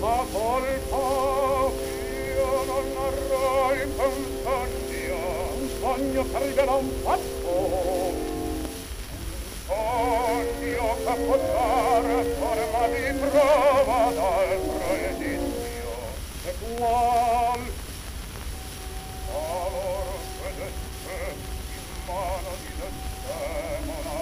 la colpa io non avrò in pensandia un sogno che rivela un fatto sogno che può dare forma di prova dal pregiudizio e qual amor credesse in mano di desdemona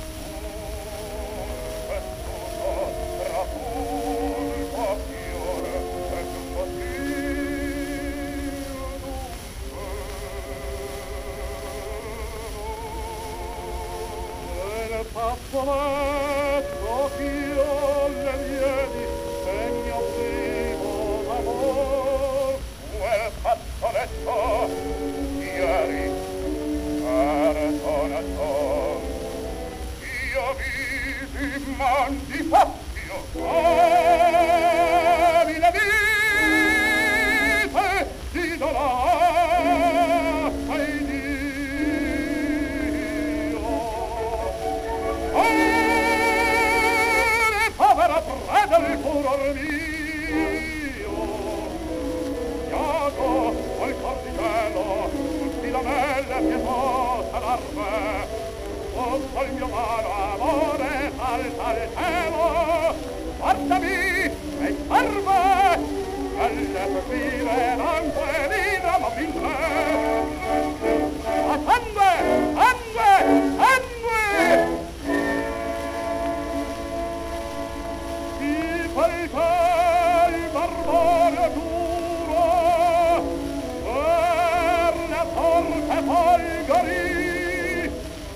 Passoletto ch'io le vieni segno primo d'amor quel passoletto ieri perdonato io vidi manti fazio mi la vite di dolore e di del furor mio Iago, al corticello tutti l'anelle pietosa l'arme sotto il mio mano amore alza il cielo guardami e serve quelle pupille d'anque di drama pintre a sangue, sangue, sangue perché il barbone duro per le porte folgari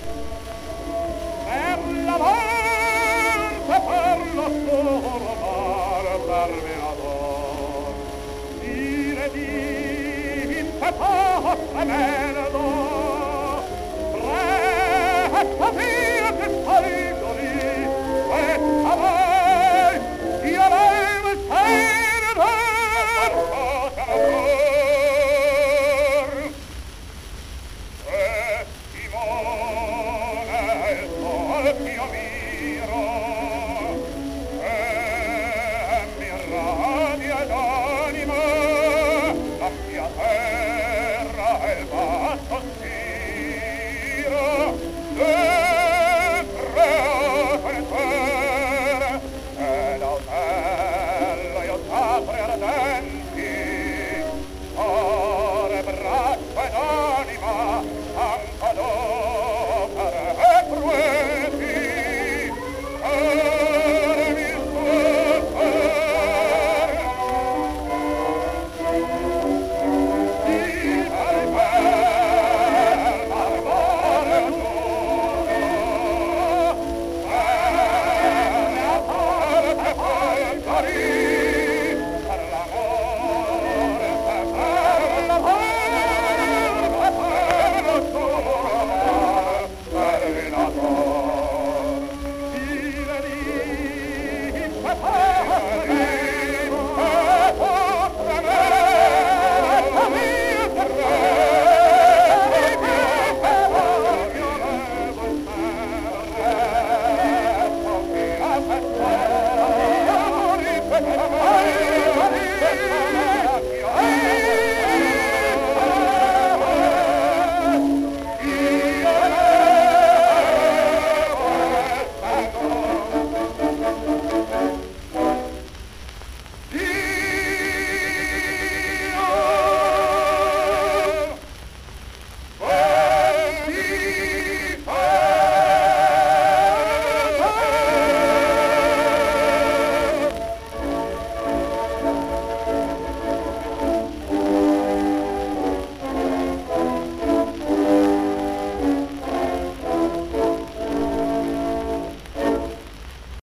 per la morte per lo scuro per venador dire di vinte posse merdo presta via che folgari e amore io non c'era cosa d'amor e